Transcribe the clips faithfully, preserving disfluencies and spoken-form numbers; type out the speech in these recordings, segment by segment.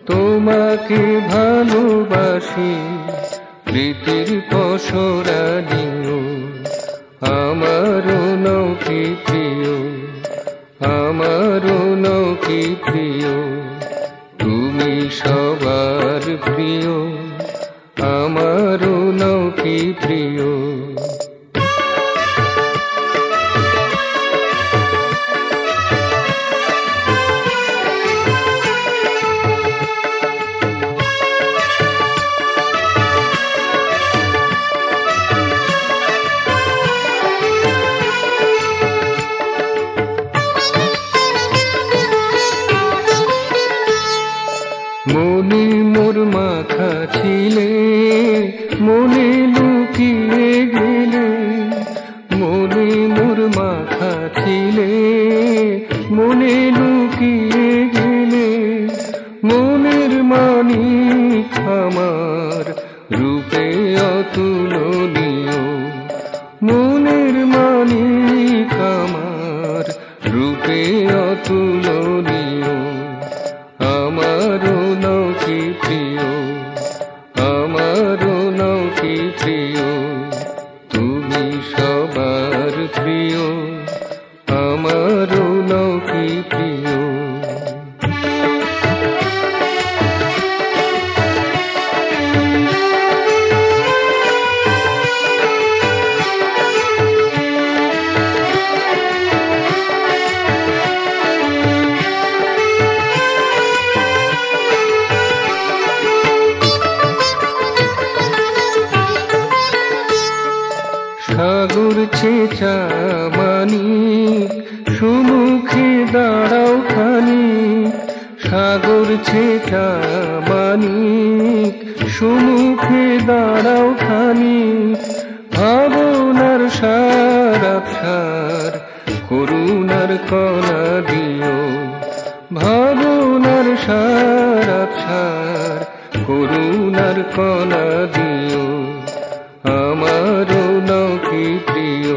তোমাকে ভালোবাসি প্রীতির পসরা দিও, আমারও নও কি প্রিয়, আমারও নও কি প্রিয়, তুমি সবার প্রিয়, আমারও নও কি প্রিয়। মনে মোর মাখা ছিলে, মনে লুকিয়ে গেলে, মনে মোর মাখা ছিলে, মনে লুকিয়ে গেলে, মনের মানিক আমার রূপে অতুলনীয়, মনের মানিক আমার রূপে অতুলনীয়, আমারও নও কি প্রিয়, আমারও নও কি প্রিয়, তুমি সবার প্রিয়, আমারও নও কি প্রিয়। সাগর ছেঁচা মানিক সুমুখে দাঁড়াও খানি, সাগর ছেঁচা মানিক সুমুখে দাঁড়াও খানি, ভাবনার সার আবসার করুণার কণা দিও, ভাবনার সার আবসার করুণার কণা দিও, আমারও নও কি প্রিয়,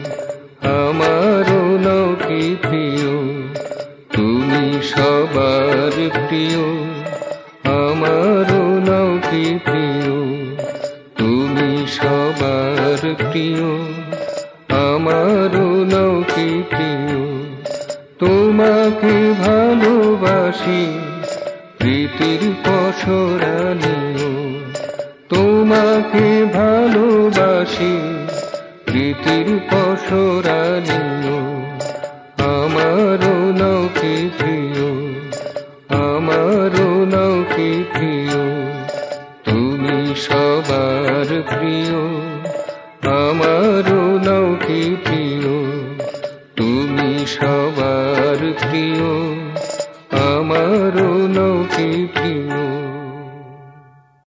আমারও নও কি প্রিয়, তুমি সবার প্রিয়, আমারও নও কি প্রিয়, তুমি সবার প্রিয়, আমারও নও কি প্রিয়, তোমাকে ভালোবাসি প্রীতির পসরা নিও, তোমাকে ভালোবাসি প্রীতির পসরা নিও, আমারও নও কি প্রিয়, আমারও নও কি প্রিয়, তুমি সবার প্রিয়, আমারও নও কি প্রিয়, তুমি সবার প্রিয়, আমারও নও কি প্রিয়।